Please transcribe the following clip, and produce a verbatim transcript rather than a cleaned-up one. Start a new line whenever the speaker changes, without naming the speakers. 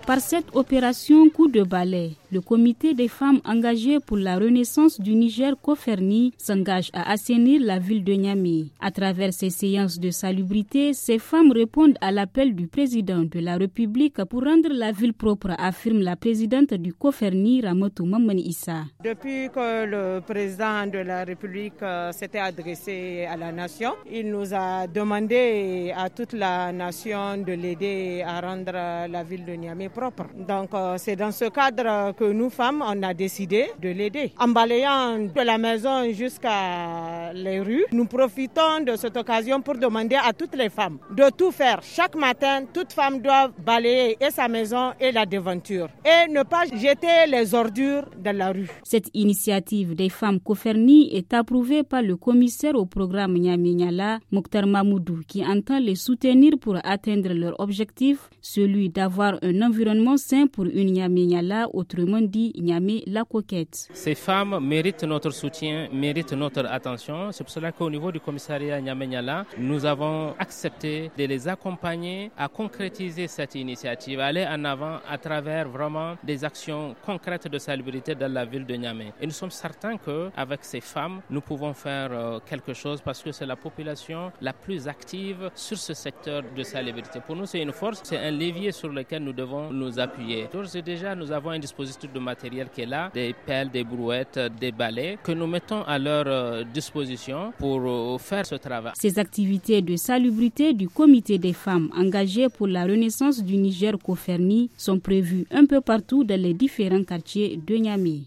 Par cette opération coup de balai, le comité des femmes engagées pour la renaissance du Niger Koferni s'engage à assainir la ville de Niamey. À travers ces séances de salubrité, ces femmes répondent à l'appel du président de la République pour rendre la ville propre, affirme la présidente du Koferni, Ramatoù Mamman Issa.
Depuis que le président de la République s'était adressé à la nation, il nous a demandé à toute la nation de l'aider à rendre la ville de Niamey propre. Donc c'est dans ce cadre que nous femmes, on a décidé de l'aider. En balayant de la maison jusqu'à les rues, nous profitons de cette occasion pour demander à toutes les femmes de tout faire. Chaque matin, toute femme doit balayer et sa maison et la devanture et ne pas jeter les ordures dans la rue.
Cette initiative des femmes Koferni est approuvée par le commissaire au programme Niamey-Niala, Mokhtar Mamoudou, qui entend les soutenir pour atteindre leur objectif, celui d'avoir un environnement sain pour une Niamey-Niala, autrement dit Niamey la coquette.
Ces femmes méritent notre soutien, méritent notre attention. C'est pour cela qu'au niveau du commissariat Niamey-Niala, nous avons accepté de les accompagner à concrétiser cette initiative, aller en avant à travers vraiment des actions concrètes de salubrité dans la ville de Niamey. Et nous sommes certains qu'avec ces femmes, nous pouvons faire quelque chose parce que c'est la population la plus active sur ce secteur de salubrité. Pour nous, c'est une force, c'est un levier sur lequel nous devons nous appuyer. D'ores et déjà, nous avons un dispositif de matériel qui est là, des pelles, des brouettes, des balais, que nous mettons à leur disposition pour faire ce travail.
Ces activités de salubrité du comité des femmes engagées pour la renaissance du Niger Koferni sont prévues un peu partout dans les différents quartiers de Niamey.